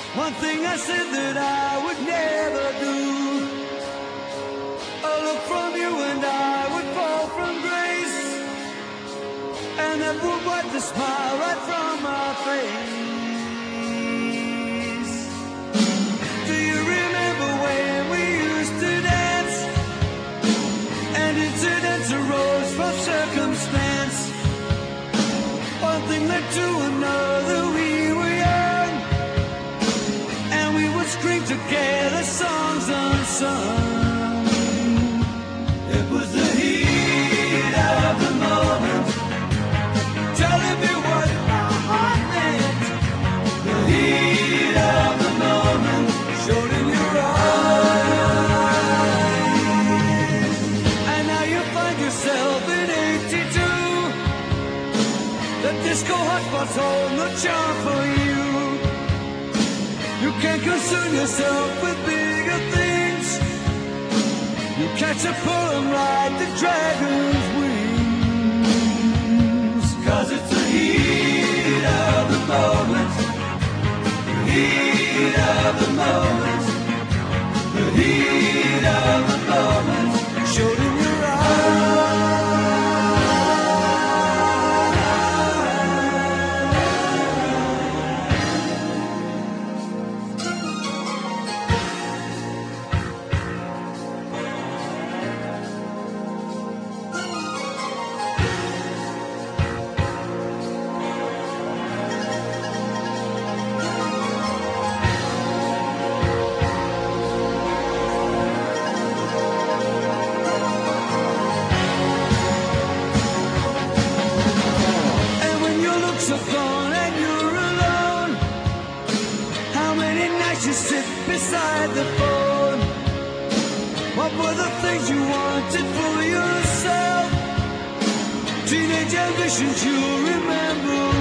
One thing I said that I would never do. A look from you and I would fall from grace, and that would wipe the smile right from my face. Do you remember when we used to dance, and incidents arose from circumstance? One thing led to another, we were young, and we would scream together songs unsung. It was the heat of the moment, telling me what my heart meant. The heat of the moment showed in your eyes. And now you find yourself in 82. The disco hotspots hold no charm for you. You can't concern yourself with bigger things. You catch a pull and ride the dragon's wings. 'Cause it's the heat of the moment, the heat of the moment, the heat of the moment showed in your eyes. Beside the phone, what were the things you wanted for yourself? Teenage ambitions you remember